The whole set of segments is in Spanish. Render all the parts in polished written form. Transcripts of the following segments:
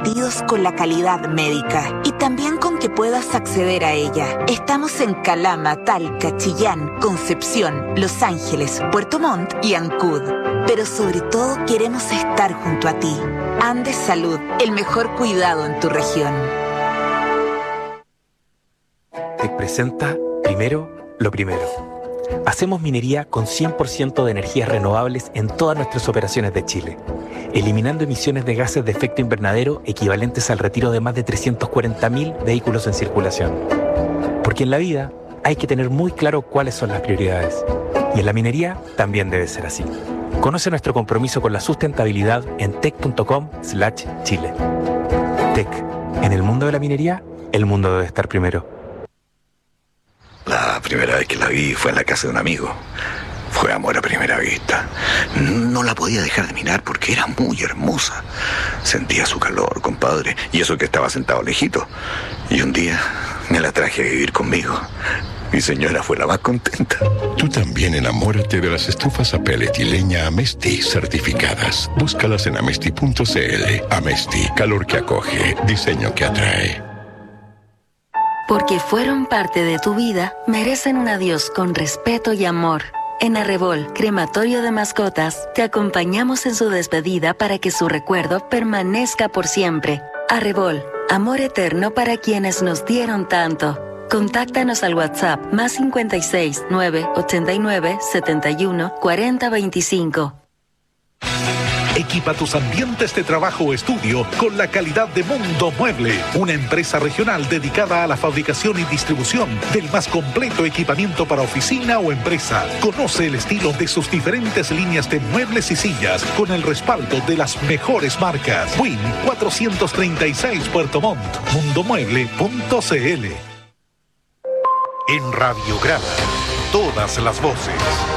comprometidos con la calidad médica y también con que puedas acceder a ella. Estamos en Calama, Talca, Chillán, Concepción, Los Ángeles, Puerto Montt y Ancud. Pero sobre todo queremos estar junto a ti. Andes Salud, el mejor cuidado en tu región. Te presenta Primero lo Primero. Hacemos minería con 100% de energías renovables en todas nuestras operaciones de Chile, eliminando emisiones de gases de efecto invernadero equivalentes al retiro de más de 340.000 vehículos en circulación. Porque en la vida hay que tener muy claro cuáles son las prioridades. Y en la minería también debe ser así. Conoce nuestro compromiso con la sustentabilidad en tec.com/Chile. Tec. En el mundo de la minería, el mundo debe estar primero. La primera vez que la vi fue en la casa de un amigo. Fue amor a primera vista. No la podía dejar de mirar porque era muy hermosa. Sentía su calor, compadre, y eso que estaba sentado lejito. Y un día me la traje a vivir conmigo. Mi señora fue la más contenta. Tú también enamórate de las estufas a pellet y leña Amesti certificadas. Búscalas en amesti.cl. Amesti, calor que acoge, diseño que atrae. Porque fueron parte de tu vida, merecen un adiós con respeto y amor. En Arrebol, Crematorio de Mascotas, te acompañamos en su despedida para que su recuerdo permanezca por siempre. Arrebol, amor eterno para quienes nos dieron tanto. Contáctanos al WhatsApp +56 989 71 40 25. Equipa tus ambientes de trabajo o estudio con la calidad de Mundo Mueble, una empresa regional dedicada a la fabricación y distribución del más completo equipamiento para oficina o empresa. Conoce el estilo de sus diferentes líneas de muebles y sillas con el respaldo de las mejores marcas. Win 436 Puerto Montt, mundomueble.cl. En Radio Grada, todas las voces.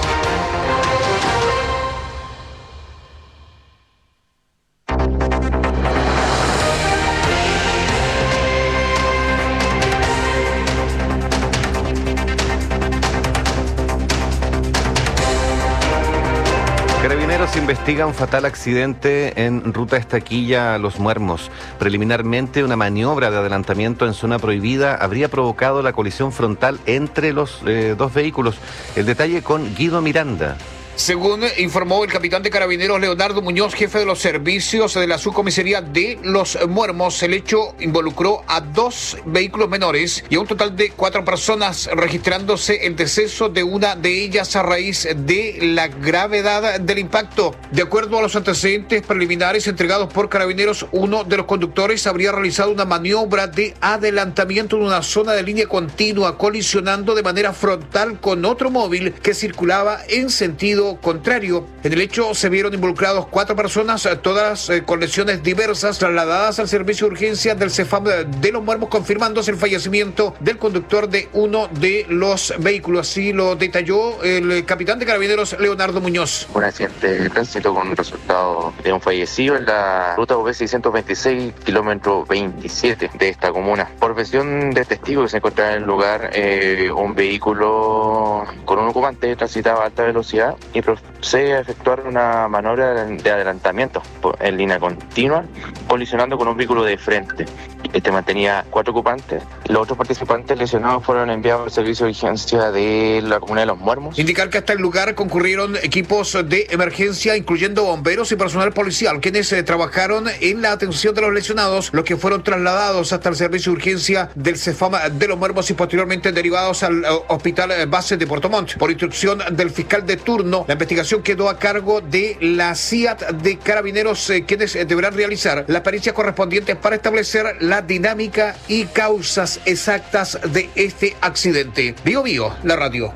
Carabineros investigan fatal accidente en ruta Estaquilla a Los Muermos. Preliminarmente, una maniobra de adelantamiento en zona prohibida habría provocado la colisión frontal entre los dos vehículos. El detalle con Guido Miranda. Según informó el capitán de Carabineros Leonardo Muñoz, jefe de los servicios de la subcomisaría de Los Muermos, el hecho involucró a 2 vehículos menores y a un total de 4 personas, registrándose el deceso de una de ellas a raíz de la gravedad del impacto. De acuerdo a los antecedentes preliminares entregados por Carabineros, uno de los conductores habría realizado una maniobra de adelantamiento en una zona de línea continua, colisionando de manera frontal con otro móvil que circulaba en sentido contrario. En el hecho se vieron involucrados 4 personas, todas con lesiones diversas, trasladadas al servicio de urgencia del CEFAM de Los Muermos, confirmándose el fallecimiento del conductor de uno de los vehículos. Así lo detalló el capitán de Carabineros Leonardo Muñoz. Un accidente de tránsito con resultado de un fallecido en la ruta UB 626, kilómetro 27 de esta comuna. Por versión de testigos que se encontraba en el lugar, un vehículo con un ocupante transitaba a alta velocidad y procede a efectuar una maniobra de adelantamiento en línea continua, colisionando con un vehículo de frente. Este mantenía 4 ocupantes. Los otros participantes lesionados fueron enviados al servicio de urgencia de la comuna de Los Muermos. Indicar que hasta el lugar concurrieron equipos de emergencia, incluyendo bomberos y personal policial, quienes trabajaron en la atención de los lesionados, los que fueron trasladados hasta el servicio de urgencia del CEFAM de Los Muermos y posteriormente derivados al hospital base de Puerto Montt. Por instrucción del fiscal de turno, la investigación quedó a cargo de la CIAT de Carabineros, quienes deberán realizar las pericias correspondientes para establecer la dinámica y causas exactas de este accidente. Bio Bio, la radio.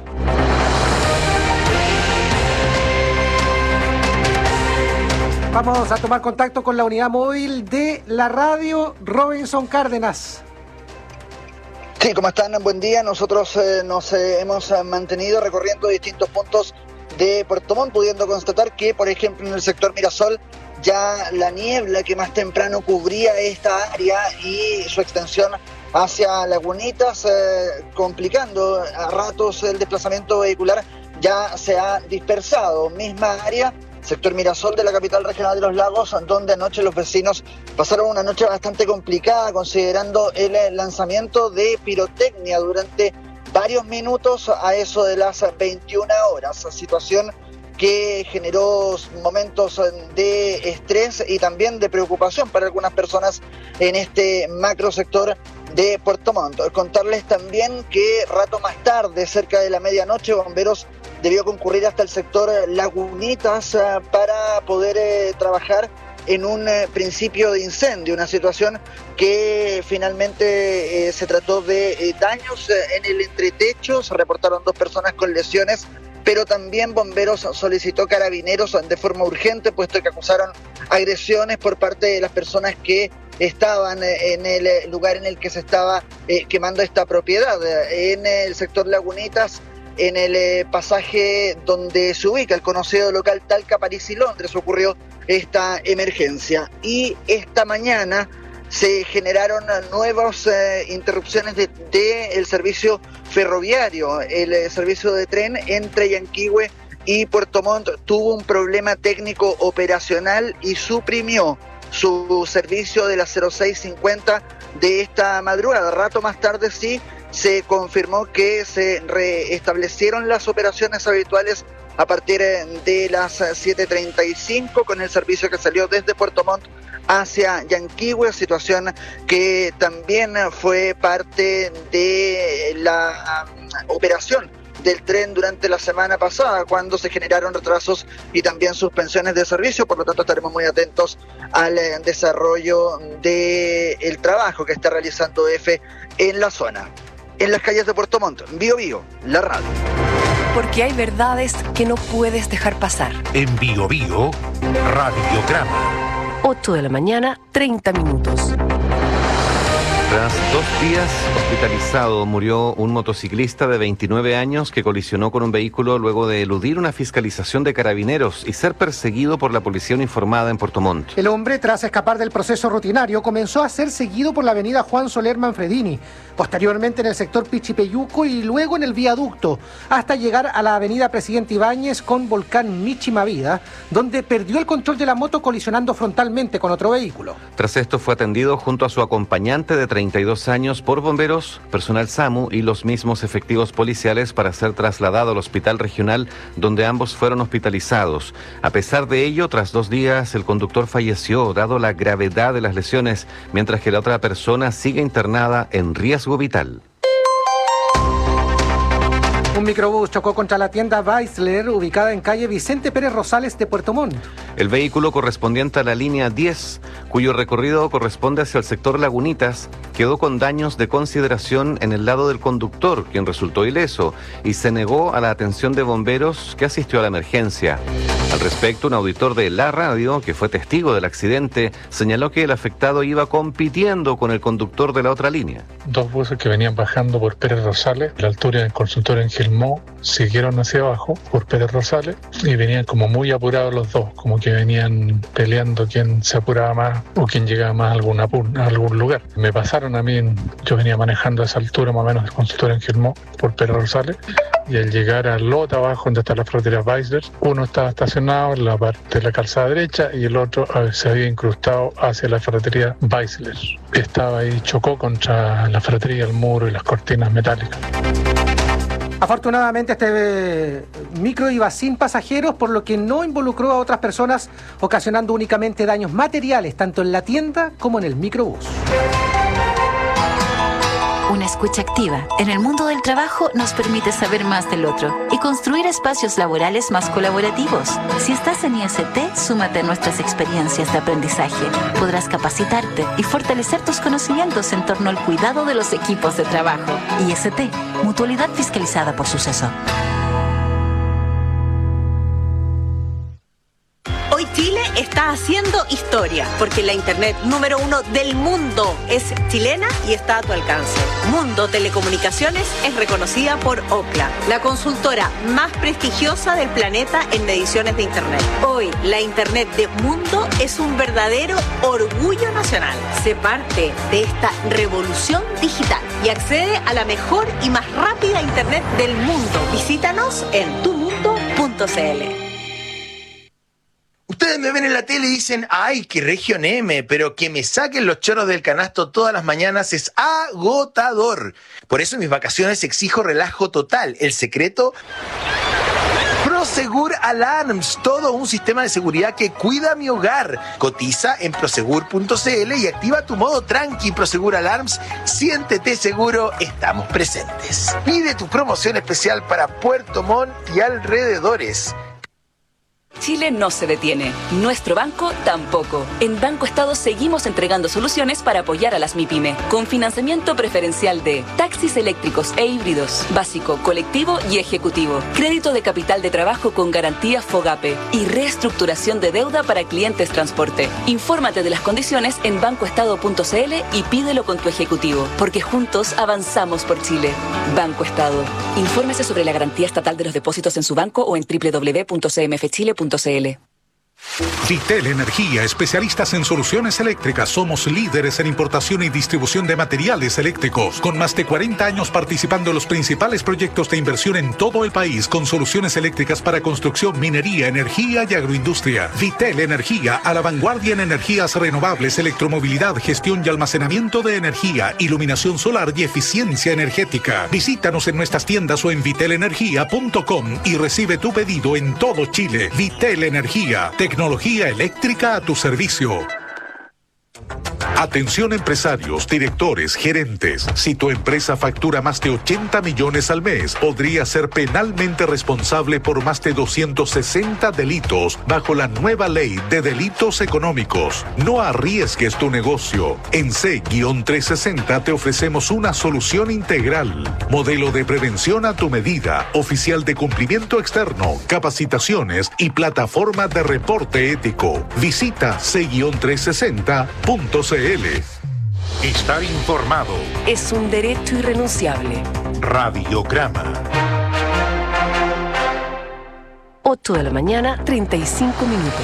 Vamos a tomar contacto con la unidad móvil de la radio, Robinson Cárdenas. Sí, ¿cómo están? Buen día. Nosotros nos hemos mantenido recorriendo distintos puntos de Puerto Montt, pudiendo constatar que, por ejemplo, en el sector Mirasol, ya la niebla que más temprano cubría esta área y su extensión hacia Lagunitas, complicando a ratos el desplazamiento vehicular, ya se ha dispersado. Misma área sector Mirasol de la capital regional de Los Lagos, donde anoche los vecinos pasaron una noche bastante complicada, considerando el lanzamiento de pirotecnia durante varios minutos a eso de las 21 horas, situación que generó momentos de estrés y también de preocupación para algunas personas en este macro sector de Puerto Montt. Contarles también que rato más tarde, cerca de la medianoche, bomberos debió concurrir hasta el sector Lagunitas para poder trabajar en un principio de incendio, una situación que finalmente se trató de daños en el entretecho. Se reportaron 2 personas con lesiones, pero también bomberos solicitó Carabineros de forma urgente, puesto que acusaron agresiones por parte de las personas que estaban en el lugar en el que se estaba quemando esta propiedad. En el sector Lagunitas, en el pasaje donde se ubica el conocido local Talca, París y Londres, ocurrió esta emergencia. Y esta mañana se generaron nuevas interrupciones del servicio ferroviario. El servicio de tren entre Yanquihue y Puerto Montt tuvo un problema técnico operacional y suprimió su servicio de las 06:50 de esta madrugada. Rato más tarde sí se confirmó que se restablecieron las operaciones habituales a partir de las 7:35 con el servicio que salió desde Puerto Montt hacia Yanquihue, situación que también fue parte de la operación del tren durante la semana pasada, cuando se generaron retrasos y también suspensiones de servicio. Por lo tanto, estaremos muy atentos al desarrollo del trabajo que está realizando EFE en la zona. En las calles de Puerto Montt, Bio Bio, la radio. Porque hay verdades que no puedes dejar pasar. En Bio Bio, Radiograma. 8 de la mañana, 30 minutos. Tras 2 días hospitalizado, murió un motociclista de 29 años que colisionó con un vehículo luego de eludir una fiscalización de Carabineros y ser perseguido por la policía uniformada en Puerto Montt. El hombre, tras escapar del proceso rutinario, comenzó a ser seguido por la avenida Juan Soler Manfredini, posteriormente en el sector Pichipeyuco y luego en el viaducto, hasta llegar a la avenida Presidente Ibáñez con Volcán Michimavida, donde perdió el control de la moto colisionando frontalmente con otro vehículo. Tras esto fue atendido junto a su acompañante de 32 años por bomberos, personal SAMU y los mismos efectivos policiales para ser trasladado al hospital regional, donde ambos fueron hospitalizados. A pesar de ello, tras 2 días, el conductor falleció, dado la gravedad de las lesiones, mientras que la otra persona sigue internada en riesgo vital. Un microbús chocó contra la tienda Weissler, ubicada en calle Vicente Pérez Rosales de Puerto Montt. El vehículo correspondiente a la línea 10, cuyo recorrido corresponde hacia el sector Lagunitas, quedó con daños de consideración en el lado del conductor, quien resultó ileso, y se negó a la atención de bomberos que asistió a la emergencia. Al respecto, un auditor de la radio, que fue testigo del accidente, señaló que el afectado iba compitiendo con el conductor de la otra línea. 2 buses que venían bajando por Pérez Rosales, a la altura del consultorio en Gilmó, siguieron hacia abajo por Pérez Rosales y venían como muy apurados los dos, como que venían peleando quién se apuraba más o quién llegaba más a algún lugar. Me pasaron a mí, yo venía manejando a esa altura más o menos del consultorio en Gilmó por Pérez Rosales, y al llegar al lote abajo donde está la ferretería Weissler, uno estaba estacionado en la parte de la calzada derecha y el otro se había incrustado hacia la ferretería Weissler. Estaba ahí, chocó contra la ferretería, el muro y las cortinas metálicas. Afortunadamente este micro iba sin pasajeros, por lo que no involucró a otras personas, ocasionando únicamente daños materiales, tanto en la tienda como en el microbús. Una escucha activa en el mundo del trabajo nos permite saber más del otro y construir espacios laborales más colaborativos. Si estás en IST, súmate a nuestras experiencias de aprendizaje. Podrás capacitarte y fortalecer tus conocimientos en torno al cuidado de los equipos de trabajo. IST, mutualidad fiscalizada por Suceso. Hoy Chile está haciendo historia, porque la internet número 1 del mundo es chilena y está a tu alcance. Mundo Telecomunicaciones es reconocida por Ookla, la consultora más prestigiosa del planeta en mediciones de internet. Hoy, la internet de Mundo es un verdadero orgullo nacional. Sé parte de esta revolución digital y accede a la mejor y más rápida internet del mundo. Visítanos en tumundo.cl. Ustedes me ven en la tele y dicen, ay, qué región M, pero que me saquen los choros del canasto todas las mañanas es agotador. Por eso en mis vacaciones exijo relajo total. El secreto... Prosegur Alarms, todo un sistema de seguridad que cuida mi hogar. Cotiza en prosegur.cl y activa tu modo tranqui. Prosegur Alarms, siéntete seguro, estamos presentes. Pide tu promoción especial para Puerto Montt y alrededores. Chile no se detiene. Nuestro banco tampoco. En Banco Estado seguimos entregando soluciones para apoyar a las MIPYME, con financiamiento preferencial de taxis eléctricos e híbridos, básico, colectivo y ejecutivo, crédito de capital de trabajo con garantía FOGAPE y reestructuración de deuda para clientes transporte. Infórmate de las condiciones en bancoestado.cl y pídelo con tu ejecutivo, porque juntos avanzamos por Chile. Banco Estado. Infórmese sobre la garantía estatal de los depósitos en su banco o en www.cmfchile.cl. Vitel Energía, especialistas en soluciones eléctricas. Somos líderes en importación y distribución de materiales eléctricos, con más de 40 años participando en los principales proyectos de inversión en todo el país, con soluciones eléctricas para construcción, minería, energía y agroindustria. Vitel Energía, a la vanguardia en energías renovables, electromovilidad, gestión y almacenamiento de energía, iluminación solar y eficiencia energética. Visítanos en nuestras tiendas o en vitelenergia.com y recibe tu pedido en todo Chile. Vitel Energía, tecnología eléctrica a tu servicio. Atención empresarios, directores, gerentes. Si tu empresa factura más de 80 millones al mes, podría ser penalmente responsable por más de 260 delitos bajo la nueva ley de delitos económicos. No arriesgues tu negocio. En C-360 te ofrecemos una solución integral. Modelo de prevención a tu medida, oficial de cumplimiento externo, capacitaciones y plataforma de reporte ético. Visita C-360.cl. Estar informado es un derecho irrenunciable. Radiograma. 8 de la mañana, 35 minutos.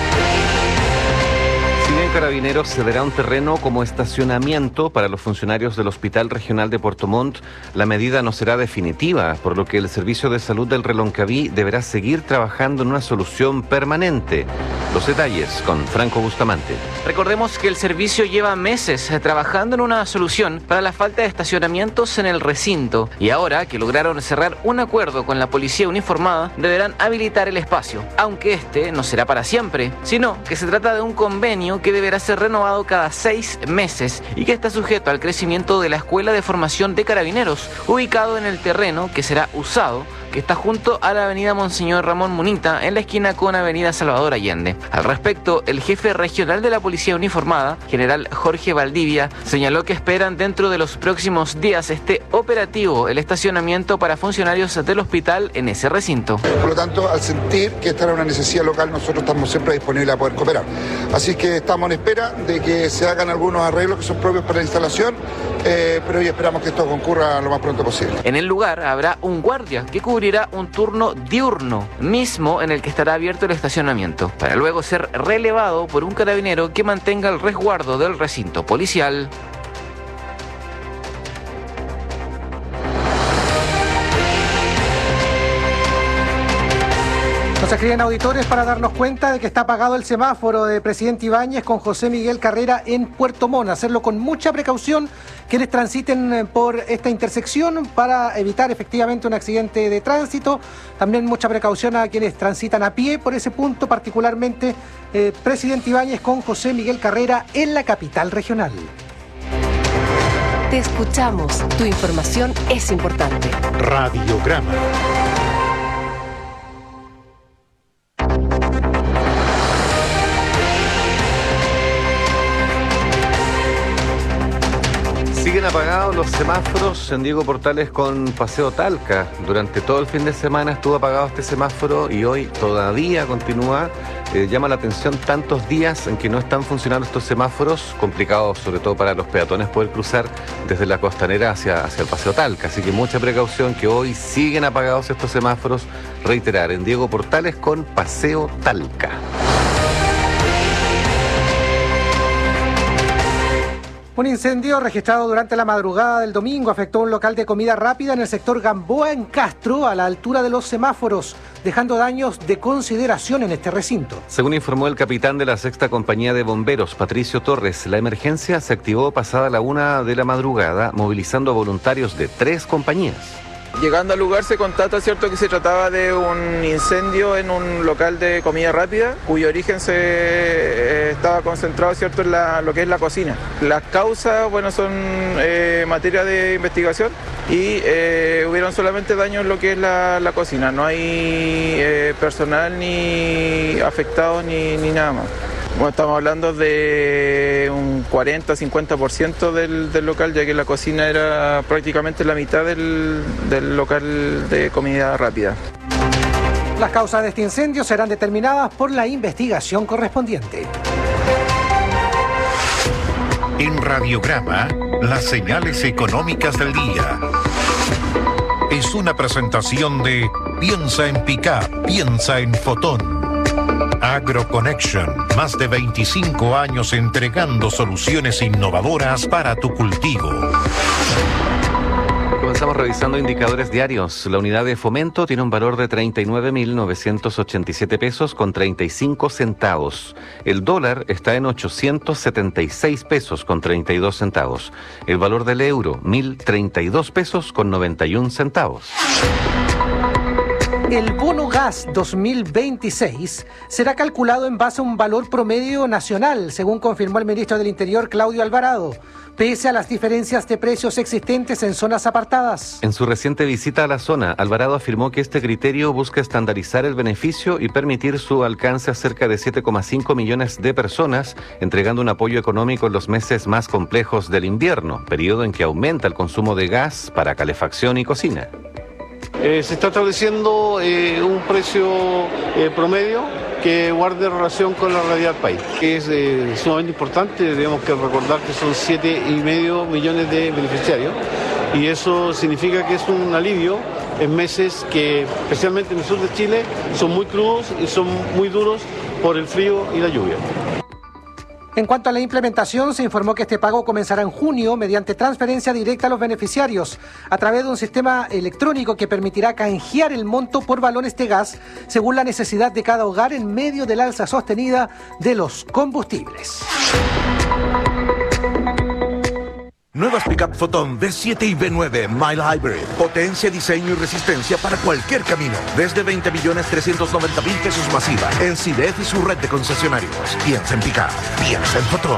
Si bien Carabineros cederá un terreno como estacionamiento para los funcionarios del Hospital Regional de Puerto Montt, la medida no será definitiva, por lo que el Servicio de Salud del Reloncaví deberá seguir trabajando en una solución permanente. Los detalles con Franco Bustamante. Recordemos que el servicio lleva meses trabajando en una solución para la falta de estacionamientos en el recinto, y ahora que lograron cerrar un acuerdo con la policía uniformada, deberán habilitar el espacio, aunque este no será para siempre, sino que se trata de un convenio que deberá ser renovado cada 6 meses y que está sujeto al crecimiento de la Escuela de Formación de Carabineros, ubicado en el terreno que será usado, que está junto a la avenida Monseñor Ramón Munita, en la esquina con avenida Salvador Allende. Al respecto, el jefe regional de la Policía Uniformada, general Jorge Valdivia, señaló que esperan dentro de los próximos días esté operativo el estacionamiento para funcionarios del hospital en ese recinto. Por lo tanto, al sentir que esta era una necesidad local, nosotros estamos siempre disponibles a poder cooperar. Así que estamos en espera de que se hagan algunos arreglos que son propios para la instalación, pero hoy esperamos que esto concurra lo más pronto posible. En el lugar habrá un guardia que cubrirá un turno diurno, mismo en el que estará abierto el estacionamiento, para luego ser relevado por un carabinero que mantenga el resguardo del recinto policial. Nos escriben auditores para darnos cuenta de que está apagado el semáforo de Presidente Ibáñez con José Miguel Carrera en Puerto Montt. Hacerlo con mucha precaución quienes transiten por esta intersección para evitar efectivamente un accidente de tránsito. También mucha precaución a quienes transitan a pie por ese punto, particularmente Presidente Ibáñez con José Miguel Carrera en la capital regional. Te escuchamos. Tu información es importante. Radiograma. Siguen apagados los semáforos en Diego Portales con Paseo Talca. Durante todo el fin de semana estuvo apagado este semáforo y hoy todavía continúa. Llama la atención tantos días en que no están funcionando estos semáforos, complicados sobre todo para los peatones poder cruzar desde la costanera hacia el Paseo Talca. Así que mucha precaución, que hoy siguen apagados estos semáforos. Reiterar, en Diego Portales con Paseo Talca. Un incendio registrado durante la madrugada del domingo afectó un local de comida rápida en el sector Gamboa, en Castro, a la altura de los semáforos, dejando daños de consideración en este recinto. Según informó el capitán de la 6ª Compañía de Bomberos, Patricio Torres, la emergencia se activó pasada la 1 de la madrugada, movilizando a voluntarios de 3 compañías. Llegando al lugar se constata, cierto, que se trataba de un incendio en un local de comida rápida, cuyo origen estaba concentrado, cierto, en lo que es la cocina. Las causas, bueno, son materia de investigación y hubieron solamente daños en lo que es la cocina. No hay personal ni afectado ni nada más. Bueno, estamos hablando de un 40-50% del local, ya que la cocina era prácticamente la mitad del local de comida rápida. Las causas de este incendio serán determinadas por la investigación correspondiente. En Radiograma, las señales económicas del día. Es una presentación de Piensa en Pickup, piensa en Fotón. AgroConnection, más de 25 años entregando soluciones innovadoras para tu cultivo. Comenzamos revisando indicadores diarios. La unidad de fomento tiene un valor de 39.987 pesos con 35 centavos. El dólar está en 876 pesos con 32 centavos. El valor del euro, 1.032 pesos con 91 centavos. El bono gas 2026 será calculado en base a un valor promedio nacional, según confirmó el ministro del Interior, Claudio Alvarado, pese a las diferencias de precios existentes en zonas apartadas. En su reciente visita a la zona, Alvarado afirmó que este criterio busca estandarizar el beneficio y permitir su alcance a cerca de 7,5 millones de personas, entregando un apoyo económico en los meses más complejos del invierno, periodo en que aumenta el consumo de gas para calefacción y cocina. Se está estableciendo un precio promedio que guarde relación con la realidad del país, que es sumamente importante. Tenemos que recordar que son 7,5 millones de beneficiarios y eso significa que es un alivio en meses que, especialmente en el sur de Chile, son muy crudos y son muy duros por el frío y la lluvia. En cuanto a la implementación, se informó que este pago comenzará en junio mediante transferencia directa a los beneficiarios a través de un sistema electrónico que permitirá canjear el monto por balones de gas según la necesidad de cada hogar en medio del alza sostenida de los combustibles. Nuevas Pickup Fotón V7 y V9 Mild Hybrid. Potencia, diseño y resistencia para cualquier camino. Desde 20.390.000 pesos masiva. En CIDEF y su red de concesionarios. Piensa en Pickup. Piensa en Fotón.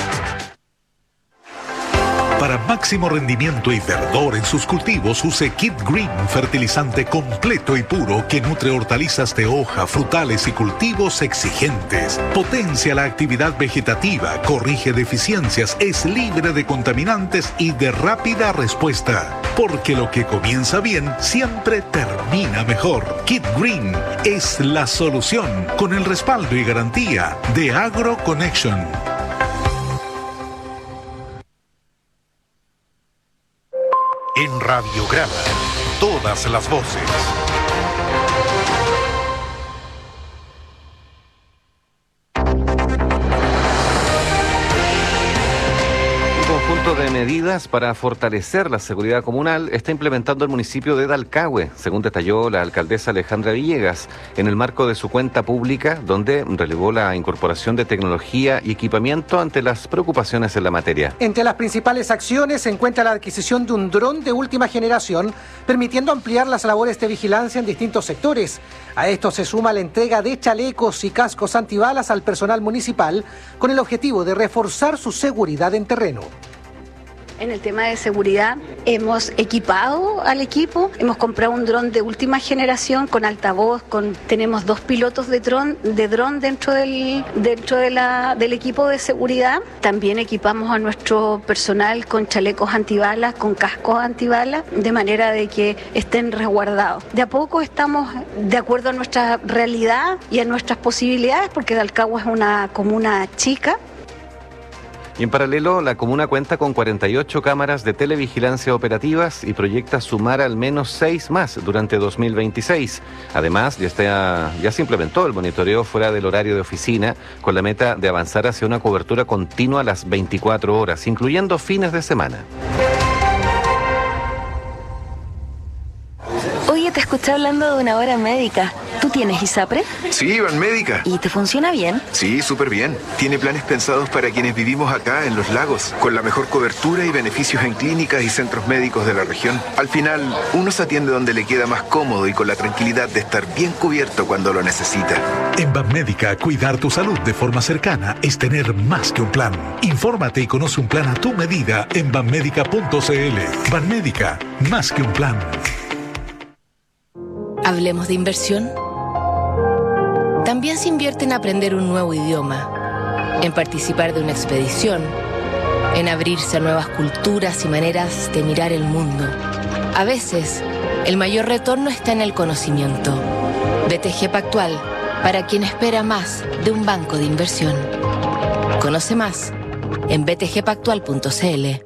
Para máximo rendimiento y verdor en sus cultivos, use Kid Green, fertilizante completo y puro que nutre hortalizas de hoja, frutales y cultivos exigentes. Potencia la actividad vegetativa, corrige deficiencias, es libre de contaminantes y de rápida respuesta. Porque lo que comienza bien siempre termina mejor. Kid Green es la solución con el respaldo y garantía de AgroConnection. En Radiograma, todas las voces. De medidas para fortalecer la seguridad comunal está implementando el municipio de Dalcahue, según detalló la alcaldesa Alejandra Villegas, en el marco de su cuenta pública, donde relevó la incorporación de tecnología y equipamiento ante las preocupaciones en la materia. Entre las principales acciones se encuentra la adquisición de un dron de última generación, permitiendo ampliar las labores de vigilancia en distintos sectores. A esto se suma la entrega de chalecos y cascos antibalas al personal municipal, con el objetivo de reforzar su seguridad en terreno. En el tema de seguridad hemos equipado al equipo, hemos comprado un dron de última generación con altavoz, tenemos 2 pilotos de dron dentro del equipo de seguridad. También equipamos a nuestro personal con chalecos antibalas, con cascos antibalas, de manera de que estén resguardados. De a poco estamos de acuerdo a nuestra realidad y a nuestras posibilidades, porque Dalcahue es una comuna chica. Y en paralelo, la comuna cuenta con 48 cámaras de televigilancia operativas y proyecta sumar al menos 6 más durante 2026. Además, ya se implementó el monitoreo fuera del horario de oficina con la meta de avanzar hacia una cobertura continua a las 24 horas, incluyendo fines de semana. Oye, te escuché hablando de una hora médica. ¿Tú tienes ISAPRE? Sí, Banmédica. ¿Y te funciona bien? Sí, súper bien. Tiene planes pensados para quienes vivimos acá en Los Lagos, con la mejor cobertura y beneficios en clínicas y centros médicos de la región. Al final, uno se atiende donde le queda más cómodo y con la tranquilidad de estar bien cubierto cuando lo necesita. En Banmédica, cuidar tu salud de forma cercana es tener más que un plan. Infórmate y conoce un plan a tu medida en banmédica.cl. Banmédica, más que un plan. Hablemos de inversión. También se invierte en aprender un nuevo idioma, en participar de una expedición, en abrirse a nuevas culturas y maneras de mirar el mundo. A veces, el mayor retorno está en el conocimiento. BTG Pactual, para quien espera más de un banco de inversión. Conoce más en btgpactual.cl.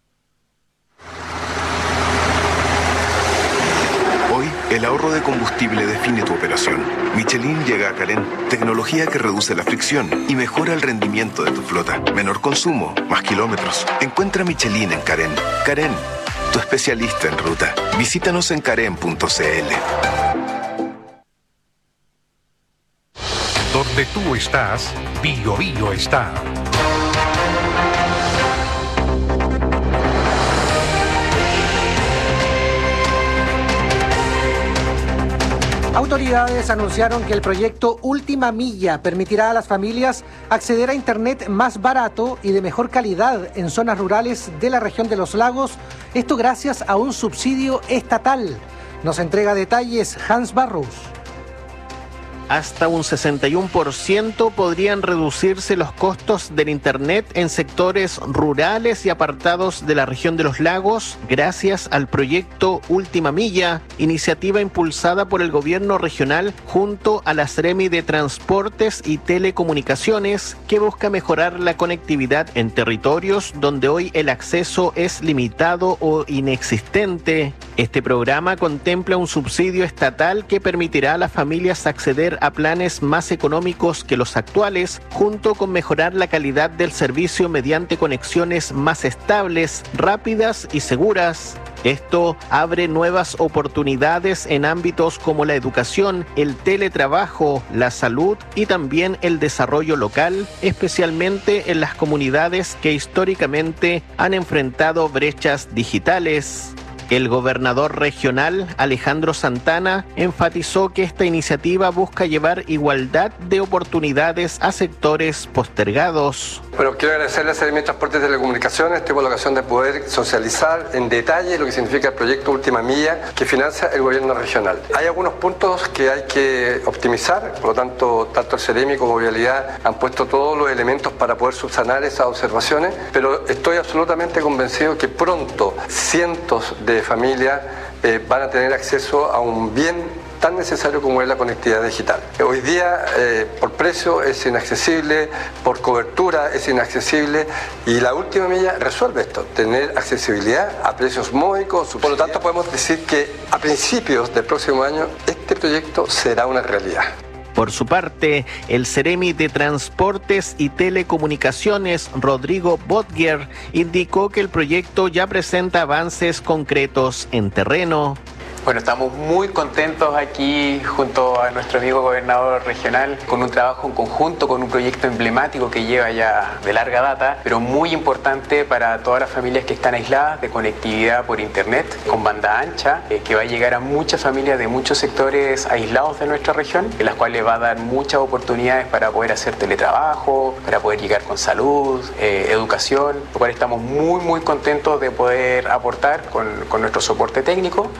El ahorro de combustible define tu operación. Michelin llega a Carén, tecnología que reduce la fricción y mejora el rendimiento de tu flota. Menor consumo, más kilómetros. Encuentra Michelin en Carén. Carén, tu especialista en ruta. Visítanos en carén.cl. Donde tú estás, Bio Bio está. Autoridades anunciaron que el proyecto Última Milla permitirá a las familias acceder a Internet más barato y de mejor calidad en zonas rurales de la región de Los Lagos, esto gracias a un subsidio estatal. Nos entrega detalles Hans Barros. Hasta un 61% podrían reducirse los costos del Internet en sectores rurales y apartados de la región de Los Lagos gracias al proyecto Última Milla, iniciativa impulsada por el gobierno regional junto a la Seremi de Transportes y Telecomunicaciones, que busca mejorar la conectividad en territorios donde hoy el acceso es limitado o inexistente. Este programa contempla un subsidio estatal que permitirá a las familias acceder a planes más económicos que los actuales, junto con mejorar la calidad del servicio mediante conexiones más estables, rápidas y seguras. Esto abre nuevas oportunidades en ámbitos como la educación, el teletrabajo, la salud y también el desarrollo local, especialmente en las comunidades que históricamente han enfrentado brechas digitales. El gobernador regional, Alejandro Santana, enfatizó que esta iniciativa busca llevar igualdad de oportunidades a sectores postergados. Bueno, quiero agradecerle a Seremi de Transportes y Telecomunicaciones. Estoy por la ocasión de poder socializar en detalle lo que significa el proyecto Última Milla que financia el gobierno regional. Hay algunos puntos que hay que optimizar, por lo tanto, tanto el Seremi como Vialidad han puesto todos los elementos para poder subsanar esas observaciones, pero estoy absolutamente convencido que pronto cientos de familias van a tener acceso a un bien tan necesario como es la conectividad digital. Hoy día, por precio es inaccesible, por cobertura es inaccesible, y la Última Milla resuelve esto, tener accesibilidad a precios módicos. Por lo tanto, podemos decir que a principios del próximo año este proyecto será una realidad. Por su parte, el Seremi de Transportes y Telecomunicaciones, Rodrigo Botger, indicó que el proyecto ya presenta avances concretos en terreno. Bueno, estamos muy contentos aquí junto a nuestro amigo gobernador regional con un trabajo en conjunto, con un proyecto emblemático que lleva ya de larga data, pero muy importante para todas las familias que están aisladas, de conectividad por internet con banda ancha, que va a llegar a muchas familias de muchos sectores aislados de nuestra región, en las cuales va a dar muchas oportunidades para poder hacer teletrabajo, para poder llegar con salud, educación, lo cual estamos muy contentos de poder aportar con nuestro soporte técnico en conjunto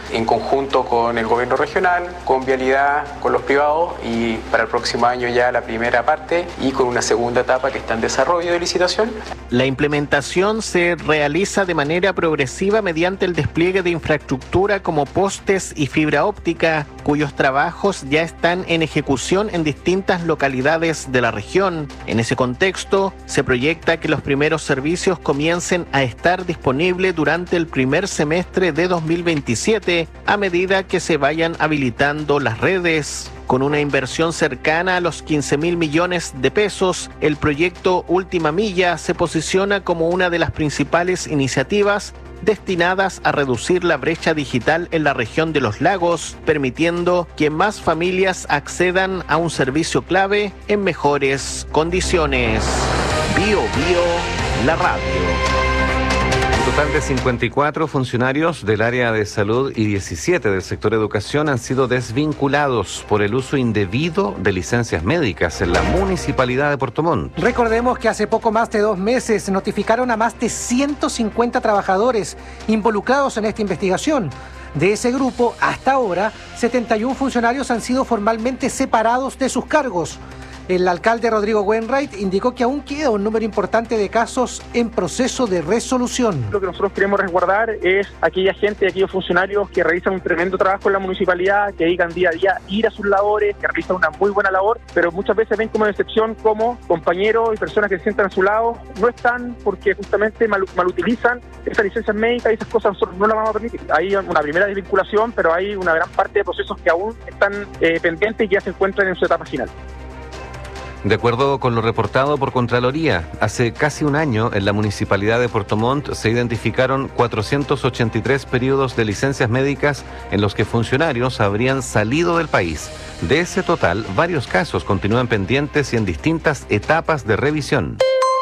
conjunto con el gobierno regional, con Vialidad, con los privados, y para el próximo año ya la primera parte y con una segunda etapa que está en desarrollo de licitación. La implementación se realiza de manera progresiva mediante el despliegue de infraestructura como postes y fibra óptica, cuyos trabajos ya están en ejecución en distintas localidades de la región. En ese contexto, se proyecta que los primeros servicios comiencen a estar disponibles durante el primer semestre de 2027, a medida que se vayan habilitando las redes. Con una inversión cercana a los 15.000 millones de pesos, el proyecto Última Milla se posiciona como una de las principales iniciativas destinadas a reducir la brecha digital en la región de los lagos, permitiendo que más familias accedan a un servicio clave en mejores condiciones. Bio, la radio. Un total de 54 funcionarios del área de salud y 17 del sector educación han sido desvinculados por el uso indebido de licencias médicas en la municipalidad de Puerto Montt. Recordemos que hace poco más de 2 meses notificaron a más de 150 trabajadores involucrados en esta investigación. De ese grupo, hasta ahora, 71 funcionarios han sido formalmente separados de sus cargos. El alcalde Rodrigo Wainwright indicó que aún queda un número importante de casos en proceso de resolución. Lo que nosotros queremos resguardar es aquella gente, aquellos funcionarios que realizan un tremendo trabajo en la municipalidad, que dedican día a día ir a sus labores, que realizan una muy buena labor, pero muchas veces ven como excepción como compañeros y personas que se sientan a su lado no están porque justamente malutilizan esas licencias médicas y esas cosas nosotros no las vamos a permitir. Hay una primera desvinculación, pero hay una gran parte de procesos que aún están pendientes y que ya se encuentran en su etapa final. De acuerdo con lo reportado por Contraloría, hace casi un año en la municipalidad de Puerto Montt se identificaron 483 periodos de licencias médicas en los que funcionarios habrían salido del país. De ese total, varios casos continúan pendientes y en distintas etapas de revisión.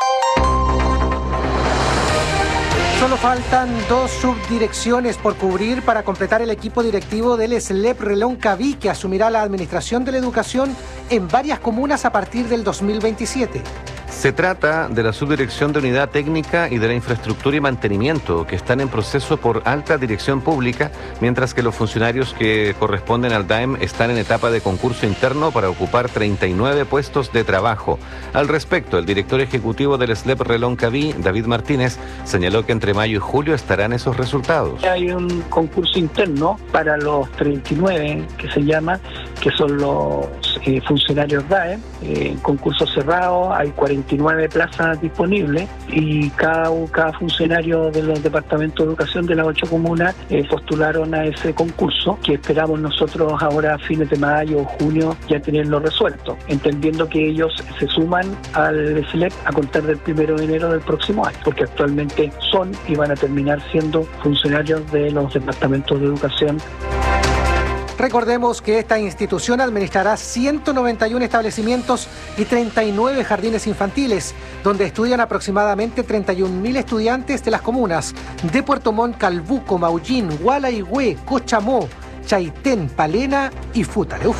Solo faltan 2 subdirecciones por cubrir para completar el equipo directivo del SLEP Reloncaví, que asumirá la administración de la educación en varias comunas a partir del 2027. Se trata de la Subdirección de Unidad Técnica y de la Infraestructura y Mantenimiento, que están en proceso por alta dirección pública, mientras que los funcionarios que corresponden al DAEM están en etapa de concurso interno para ocupar 39 puestos de trabajo. Al respecto, el director ejecutivo del SLEP Reloncaví, David Martínez, señaló que entre mayo y julio estarán esos resultados. Hay un concurso interno para los 39, que se llama, que son los funcionarios DAEM. Concurso cerrado, hay 49 plazas disponibles y cada funcionario de los departamentos de educación de las 8 comunas postularon a ese concurso, que esperamos nosotros ahora a fines de mayo o junio ya tenerlo resuelto, entendiendo que ellos se suman al SLEP a contar del 1 de enero del próximo año, porque actualmente son y van a terminar siendo funcionarios de los departamentos de educación. Recordemos que esta institución administrará 191 establecimientos y 39 jardines infantiles, donde estudian aproximadamente 31.000 estudiantes de las comunas de Puerto Montt, Calbuco, Maullín, Gualaihue, Cochamó, Chaitén, Palena y Futaleufú.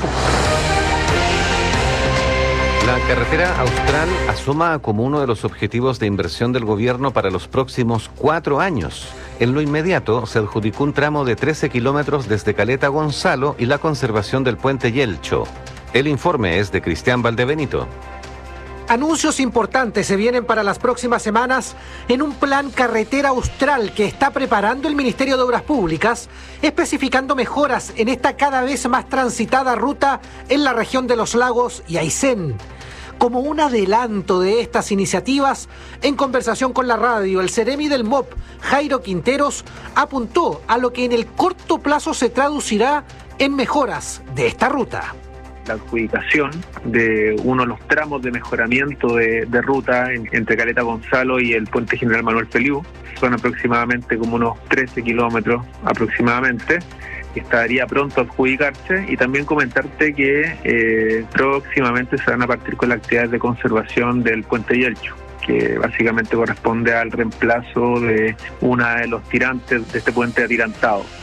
La carretera austral asoma como uno de los objetivos de inversión del gobierno para los próximos 4 años. En lo inmediato se adjudicó un tramo de 13 kilómetros desde Caleta Gonzalo y la conservación del puente Yelcho. El informe es de Cristian Valdebenito. Anuncios importantes se vienen para las próximas semanas en un plan carretera austral que está preparando el Ministerio de Obras Públicas, especificando mejoras en esta cada vez más transitada ruta en la región de Los Lagos y Aysén. Como un adelanto de estas iniciativas, en conversación con la radio, el seremi del MOP, Jairo Quinteros, apuntó a lo que en el corto plazo se traducirá en mejoras de esta ruta. La adjudicación de uno de los tramos de mejoramiento de ruta entre Caleta Gonzalo y el puente General Manuel Feliú. Son aproximadamente como unos 13 kilómetros aproximadamente. Estaría pronto a adjudicarse, y también comentarte que próximamente se van a partir con las actividades de conservación del puente Yelcho, que básicamente corresponde al reemplazo de una de los tirantes de este puente atirantado.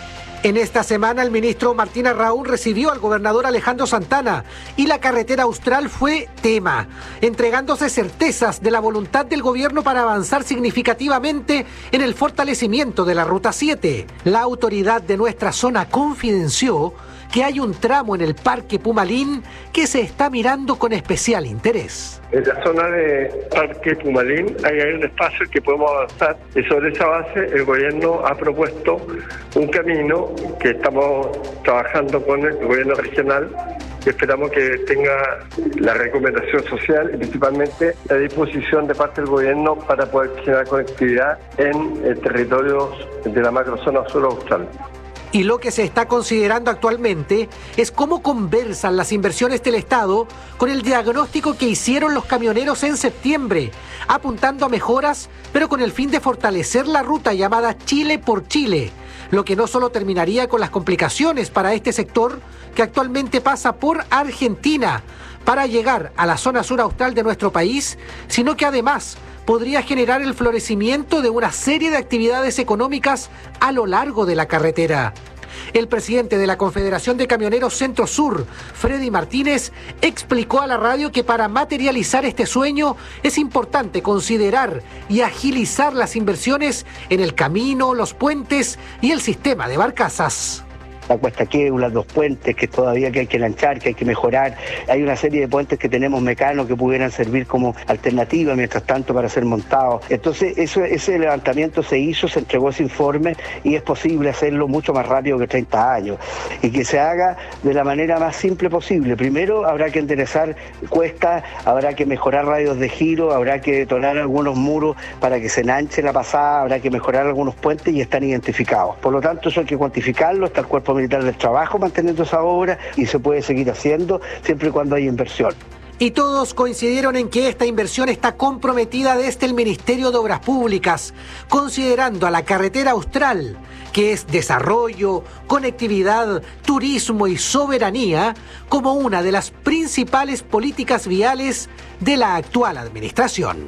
En esta semana el ministro Martín Arraún recibió al gobernador Alejandro Santana y la carretera austral fue tema, entregándose certezas de la voluntad del gobierno para avanzar significativamente en el fortalecimiento de la Ruta 7. La autoridad de nuestra zona confidenció que hay un tramo en el Parque Pumalín que se está mirando con especial interés. En la zona de Parque Pumalín hay un espacio que podemos avanzar y sobre esa base el gobierno ha propuesto un camino que estamos trabajando con el gobierno regional y esperamos que tenga la recomendación social y principalmente la disposición de parte del gobierno para poder generar conectividad en territorios de la macrozona sur austral. Y lo que se está considerando actualmente es cómo conversan las inversiones del Estado con el diagnóstico que hicieron los camioneros en septiembre, apuntando a mejoras, pero con el fin de fortalecer la ruta llamada Chile por Chile, lo que no solo terminaría con las complicaciones para este sector que actualmente pasa por Argentina para llegar a la zona sur austral de nuestro país, sino que además podría generar el florecimiento de una serie de actividades económicas a lo largo de la carretera. El presidente de la Confederación de Camioneros Centro Sur, Freddy Martínez, explicó a la radio que para materializar este sueño es importante considerar y agilizar las inversiones en el camino, los puentes y el sistema de barcazas. La Cuesta Queula, los puentes que todavía hay que lanchar, que hay que mejorar. Hay una serie de puentes que tenemos mecanos que pudieran servir como alternativa mientras tanto para ser montados. Entonces ese levantamiento se hizo, se entregó ese informe y es posible hacerlo mucho más rápido que 30 años y que se haga de la manera más simple posible. Primero habrá que enderezar cuestas, habrá que mejorar radios de giro, habrá que detonar algunos muros para que se enanche la pasada, habrá que mejorar algunos puentes y están identificados. Por lo tanto eso hay que cuantificarlo, está el Cuerpo Militar del Trabajo manteniendo esa obra y se puede seguir haciendo siempre y cuando haya inversión. Y todos coincidieron en que esta inversión está comprometida desde el Ministerio de Obras Públicas, considerando a la carretera austral, que es desarrollo, conectividad, turismo y soberanía, como una de las principales políticas viales de la actual administración.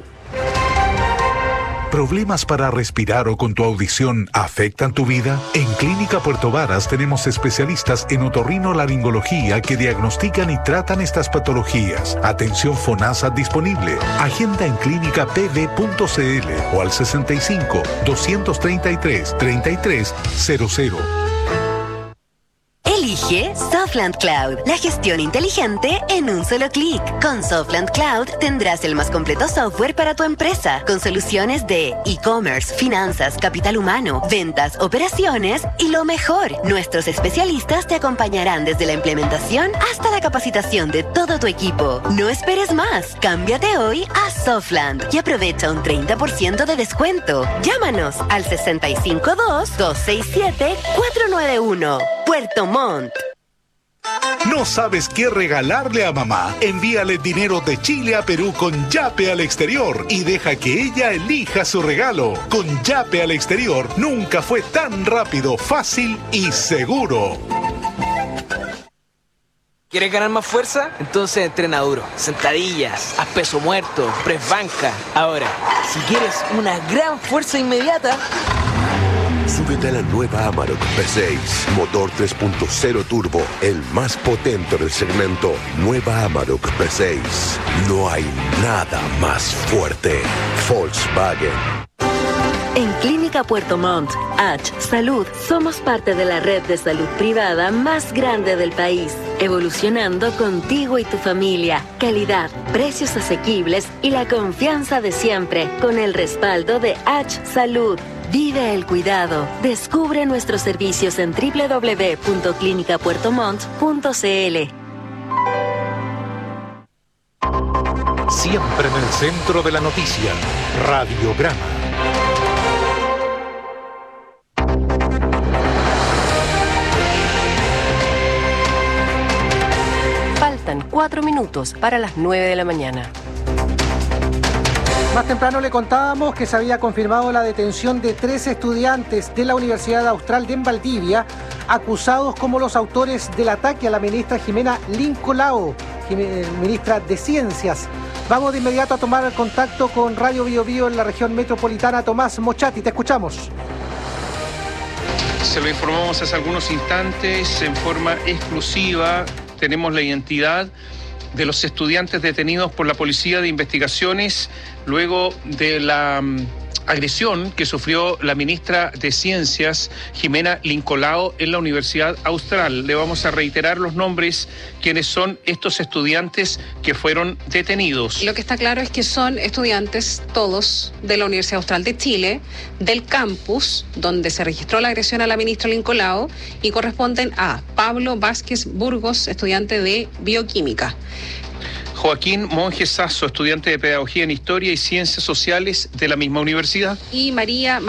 ¿Problemas para respirar o con tu audición afectan tu vida? En Clínica Puerto Varas tenemos especialistas en otorrinolaringología que diagnostican y tratan estas patologías. Atención FONASA disponible. Agenda en clínicapv.cl o al 65 233 3300. Elige Softland Cloud, la gestión inteligente en un solo clic. Con Softland Cloud tendrás el más completo software para tu empresa, con soluciones de e-commerce, finanzas, capital humano, ventas, operaciones y lo mejor, nuestros especialistas te acompañarán desde la implementación hasta la capacitación de todo tu equipo. No esperes más, cámbiate hoy a Softland y aprovecha un 30% de descuento. Llámanos al 652-267-491. Puerto Montt. ¿No sabes qué regalarle a mamá? Envíale dinero de Chile a Perú con Yape al exterior y deja que ella elija su regalo. Con Yape al exterior nunca fue tan rápido, fácil y seguro. ¿Quieres ganar más fuerza? Entonces entrena duro. Sentadillas, haz peso muerto, press banca. Ahora, si quieres una gran fuerza inmediata, súbete a la nueva Amarok V6, motor 3.0 turbo, el más potente del segmento. Nueva Amarok V6. No hay nada más fuerte. Volkswagen. En Clínica Puerto Montt, H Salud, somos parte de la red de salud privada más grande del país, evolucionando contigo y tu familia. Calidad, precios asequibles y la confianza de siempre, con el respaldo de H Salud. Vive el cuidado. Descubre nuestros servicios en www.clinicapuertomont.cl. Siempre en el centro de la noticia, Radiograma. Faltan 4 minutos para las 9 de la mañana. Más temprano le contábamos que se había confirmado la detención de 3 estudiantes de la Universidad Austral de Valdivia, acusados como los autores del ataque a la ministra Jimena Lincolao, ministra de Ciencias. Vamos de inmediato a tomar contacto con Radio Bio Bio en la región metropolitana. Tomás Mochati, te escuchamos. Se lo informamos hace algunos instantes, en forma exclusiva tenemos la identidad de los estudiantes detenidos por la Policía de Investigaciones luego de la agresión que sufrió la ministra de Ciencias, Jimena Lincolao, en la Universidad Austral. Le vamos a reiterar los nombres, quienes son estos estudiantes que fueron detenidos. Lo que está claro es que son estudiantes todos de la Universidad Austral de Chile, del campus donde se registró la agresión a la ministra Lincolao, y corresponden a Pablo Vázquez Burgos, estudiante de Bioquímica. Joaquín Monje Sasso, estudiante de Pedagogía en Historia y Ciencias Sociales de la misma universidad. Y María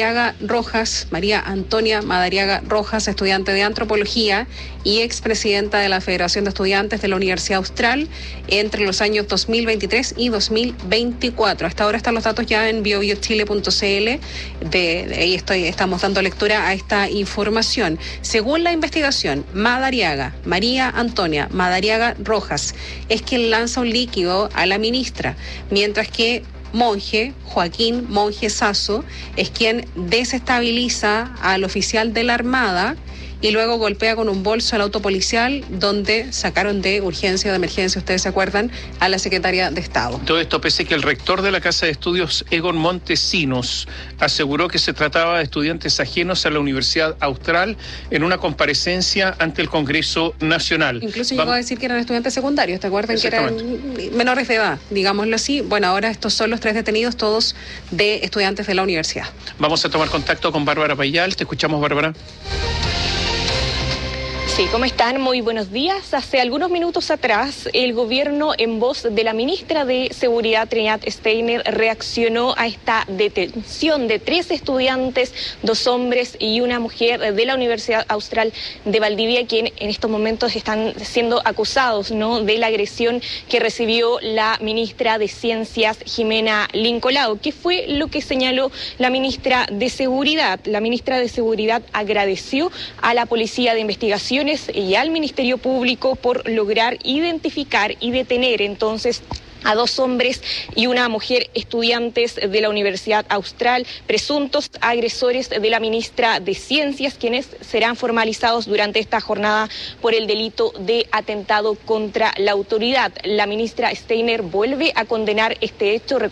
Antonia Madariaga Rojas, estudiante de Antropología y expresidenta de la Federación de Estudiantes de la Universidad Austral entre los años 2023 y 2024. Hasta ahora están los datos ya en biobiochile.cl. De ahí estamos dando lectura a esta información. Según la investigación, María Antonia Madariaga Rojas es quien lanza un líquido a la ministra, mientras que Joaquín Monje Sasso, es quien desestabiliza al oficial de la Armada y luego golpea con un bolso al auto policial, donde sacaron de urgencia o de emergencia, ustedes se acuerdan, a la secretaria de Estado. Todo esto pese a que el rector de la Casa de Estudios, Egon Montesinos, aseguró que se trataba de estudiantes ajenos a la Universidad Austral en una comparecencia ante el Congreso Nacional. Incluso llegó a decir que eran estudiantes secundarios, ¿te acuerdan? Que eran menores de edad, digámoslo así. Bueno, ahora estos son los 3 detenidos, todos de estudiantes de la universidad. Vamos a tomar contacto con Bárbara Payal. Te escuchamos, Bárbara. Sí, ¿cómo están? Muy buenos días. Hace algunos minutos atrás, el gobierno, en voz de la ministra de Seguridad, Trinidad Steiner, reaccionó a esta detención de 3 estudiantes, 2 hombres y una mujer de la Universidad Austral de Valdivia, quienes en estos momentos están siendo acusados, ¿no?, de la agresión que recibió la ministra de Ciencias, Jimena Lincolao. ¿Qué fue lo que señaló la ministra de Seguridad? La ministra de Seguridad agradeció a la Policía de Investigaciones y al Ministerio Público por lograr identificar y detener entonces a 2 hombres y una mujer estudiantes de la Universidad Austral, presuntos agresores de la ministra de Ciencias, quienes serán formalizados durante esta jornada por el delito de atentado contra la autoridad. La ministra Steiner vuelve a condenar este hecho.